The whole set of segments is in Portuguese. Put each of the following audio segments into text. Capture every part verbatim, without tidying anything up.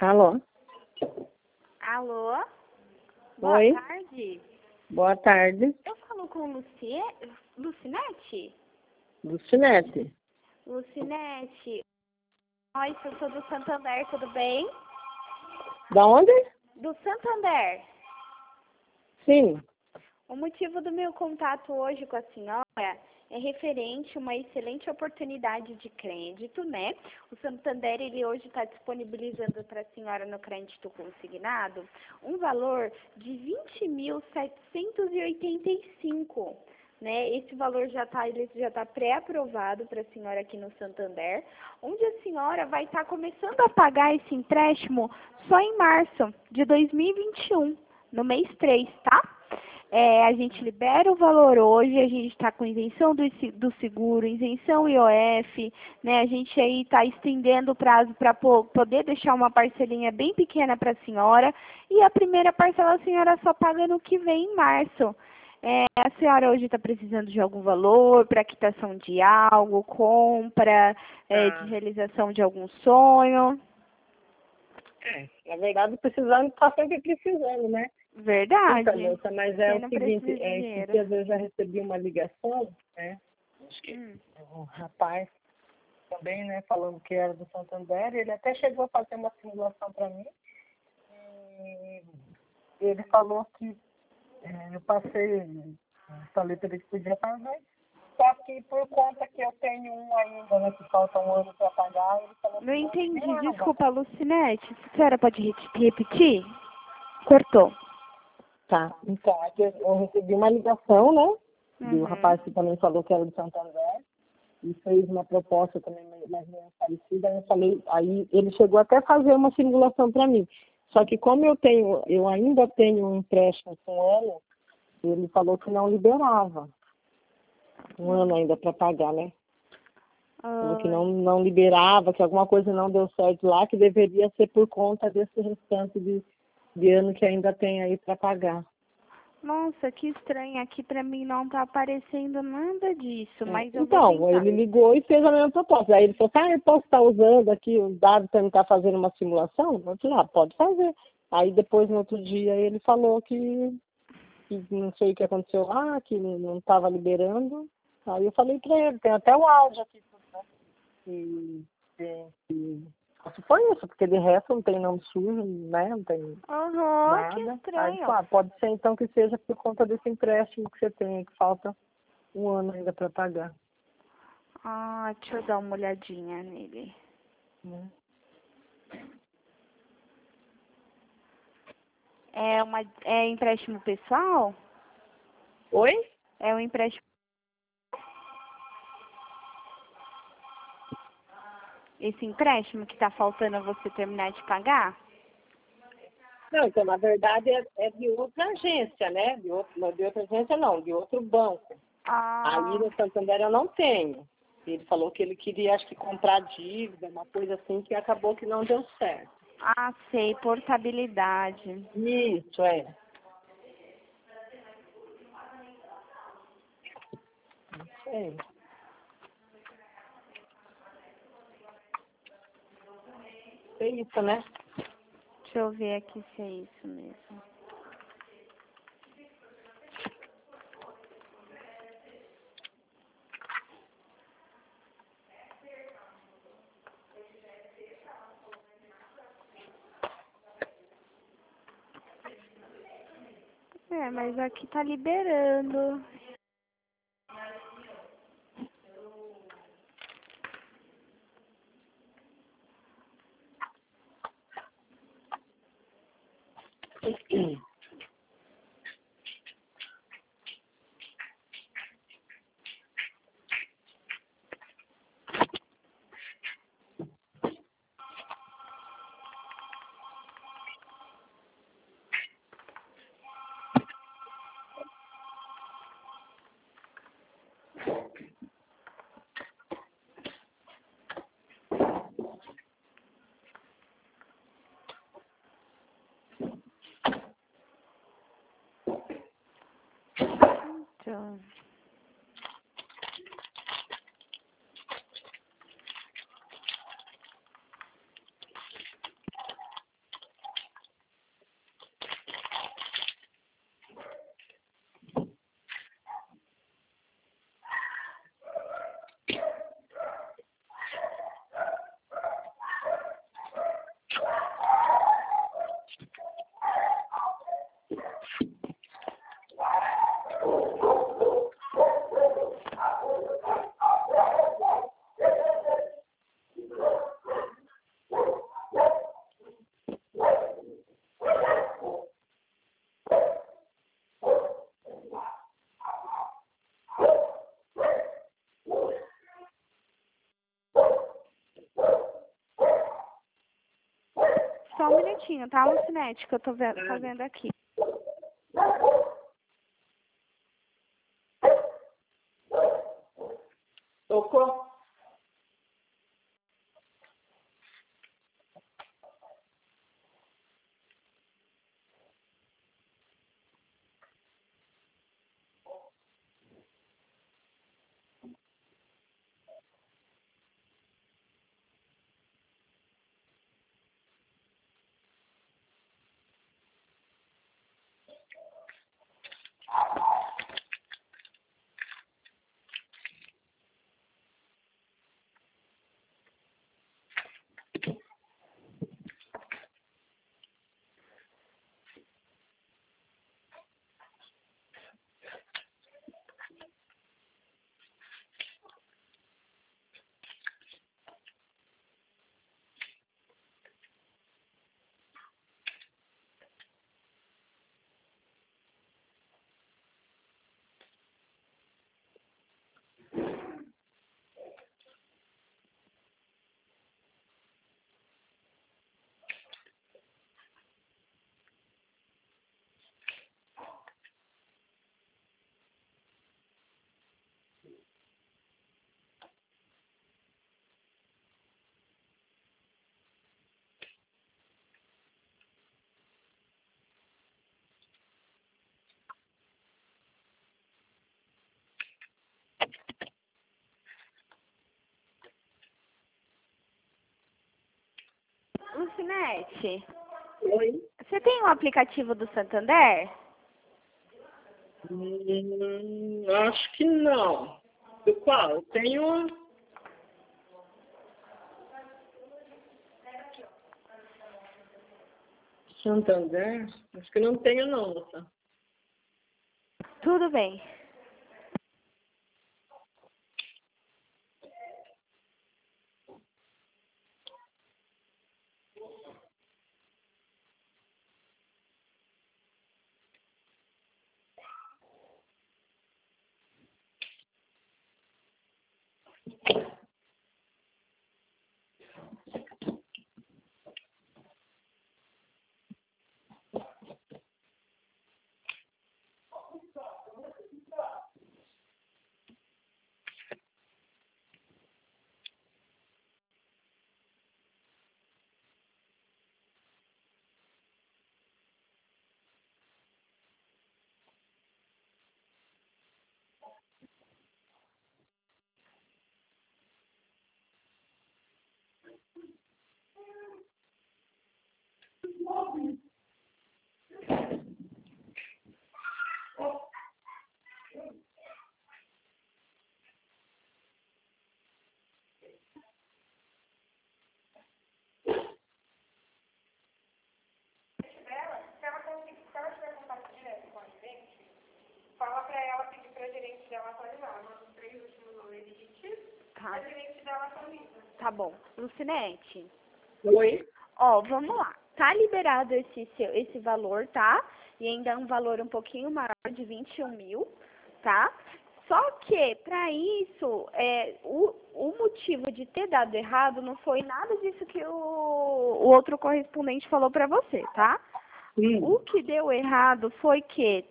Alô? Alô? Boa Oi? tarde. Boa tarde. Eu falo com Lucie... Lucinete? Lucinete. Lucinete. Oi, eu sou do Santander, tudo bem? Da onde? Do Santander. Sim. O motivo do meu contato hoje com a senhora é referente a uma excelente oportunidade de crédito, né? O Santander, ele hoje está disponibilizando para a senhora no crédito consignado um valor de vinte mil setecentos e oitenta e cinco, né? Esse valor já está ele já tá pré-aprovado para a senhora aqui no Santander, onde a senhora vai estar tá começando a pagar esse empréstimo só em março de dois mil e vinte e um, no mês três, tá? É, a gente libera o valor hoje, a gente está com isenção do, do seguro, isenção I O F, né? A gente aí está estendendo o prazo para po poder deixar uma parcelinha bem pequena para a senhora. E a primeira parcela a senhora só paga no que vem em março. É, a senhora hoje está precisando de algum valor para quitação de algo, compra, é, de Ah, realização de algum sonho? é, na verdade, precisando, tá sempre precisando, né? Então, Verdade. moça, mas é Quem o não seguinte, precisa de é, esses dinheiro? dias eu já recebi uma ligação, né? Acho que Hum. um rapaz também, né, falando que era do Santander, ele até chegou a fazer uma simulação para mim e ele falou que é, eu passei, falei para ele que podia fazer, só que por conta que eu tenho um ainda, né, que falta um ano para pagar, ele falou Não que não entendi. liberava, né? Desculpa, Lucinete. A senhora pode re- repetir? Cortou. Tá, então, é que eu recebi uma ligação, né, do Uhum. rapaz que também falou que era do Santander, e fez uma proposta também mais ou menos parecida, aí eu falei, aí ele chegou até a fazer uma simulação para mim. Só que como eu tenho, eu ainda tenho um empréstimo com um ano, ele falou que não liberava. Um ano ainda para pagar, né? Falou que não, Ai, não liberava, que alguma coisa não deu certo lá, que deveria ser por conta desse restante de, de ano que ainda tem aí para pagar. nossa, que estranho. Aqui pra mim não tá aparecendo nada disso, É. mas eu vou Então, tentar. ele ligou e fez a mesma proposta. Aí ele falou, ah, eu posso estar usando aqui os dados para estar fazendo uma simulação? Eu falei, ah, pode fazer. Aí depois, no outro dia, ele falou que, que não sei o que aconteceu lá, que não estava liberando. Aí eu falei para ele, tem até o áudio aqui, né? E, e, e só foi isso, porque de resto não tem nome sujo, né? Não tem Aham, que nada. Aí ele estranho. falou, ah, pode ser então que seja por conta desse empréstimo que você tem, que falta um ano ainda para pagar. Ah, deixa eu dar uma olhadinha nele. Né? É uma é empréstimo pessoal? Oi? É um empréstimo. Esse empréstimo que tá faltando você terminar de pagar? Não, então, na verdade, é, é de outra agência, né? De, outro, não, de outra agência não, de outro banco. Aí Ah, no Santander eu não tenho. Ele falou que ele queria, acho que, comprar dívida, uma coisa assim, que acabou que não deu certo. ah, sei, portabilidade. Isso, é. É, é isso, né? Deixa eu ver aqui se é isso mesmo. É, mas aqui tá liberando. Então, Só um minutinho, tá, Lucinete, que eu tô vendo, fazendo aqui. Tocou? Lucinete, Oi? você tem o aplicativo do Santander? Hum, acho que não. Do qual? Eu tenho. Santander? Acho que não tenho, não, moça. Tudo bem. Fala pra ela, pedir pra gerente dela atualizar. Manda os três últimos números de dígito. Tá. A gerente dela atualiza. Tá bom. Lucinete, Oi? ó, vamos lá. Tá liberado esse, seu, esse valor, tá? E ainda é um valor um pouquinho maior de vinte e um mil, tá? Só que, para isso, é, o, o motivo de ter dado errado não foi nada disso que o, o outro correspondente falou para você, tá? Hum. O que deu errado foi que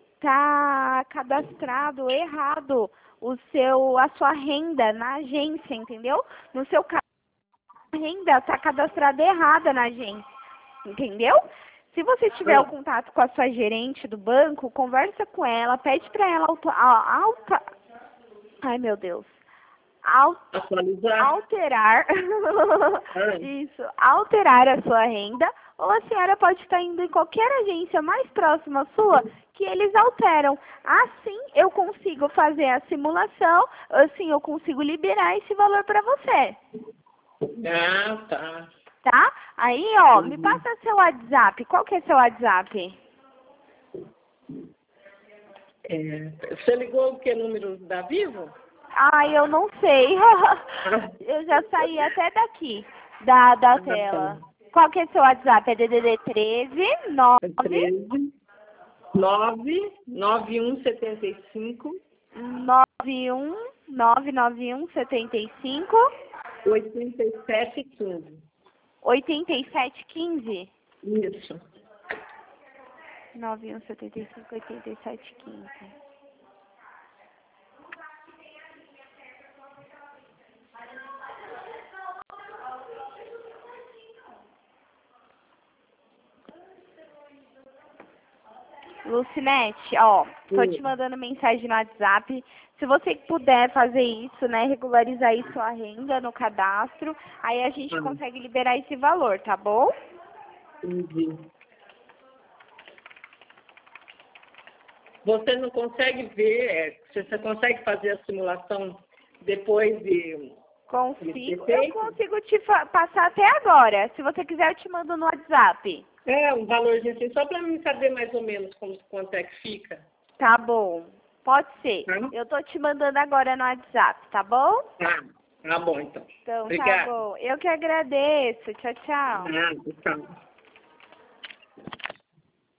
tá cadastrado errado o seu, a sua renda na agência, entendeu? No seu caso, a renda está cadastrada errada na agência, entendeu? Se você tiver Ah. o contato com a sua gerente do banco, conversa com ela, pede para ela auto, a- alta, ai meu Deus, Al- Atualizar? alterar, Ah. isso, alterar a sua renda, ou a senhora pode estar indo em qualquer agência mais próxima sua que eles alteram. Assim eu consigo fazer a simulação, assim eu consigo liberar esse valor para você, Ah, tá. tá? Aí, ó, Uhum. me passa seu WhatsApp. Qual que é seu WhatsApp? É, você ligou o que número da Vivo? Ai, eu não sei. Eu já saí até daqui da, da tela. Qual que é seu WhatsApp? É D D D treze, nove, treze, nove, nove um setenta e cinco, nove um, nove nove um, setenta e cinco, oitenta e sete quinze. oitenta e sete quinze. Isso. nove um sete cinco oito sete um cinco. Lucinete, ó, tô te mandando mensagem no WhatsApp. Se você puder fazer isso, né, regularizar aí sua renda no cadastro, aí a gente Ah. consegue liberar esse valor, tá bom? Entendi. Você não consegue ver, é, se você consegue fazer a simulação depois de... Consigo, de eu consigo te fa- passar até agora. Se você quiser, eu te mando no WhatsApp. É, um valorzinho assim, só para mim saber mais ou menos como, quanto é que fica. Tá bom, pode ser. Tá? Eu tô te mandando agora no WhatsApp, tá bom? Tá, tá bom então. Então, Obrigado. tá bom. Eu que agradeço. Tchau, tchau. Ah, tchau.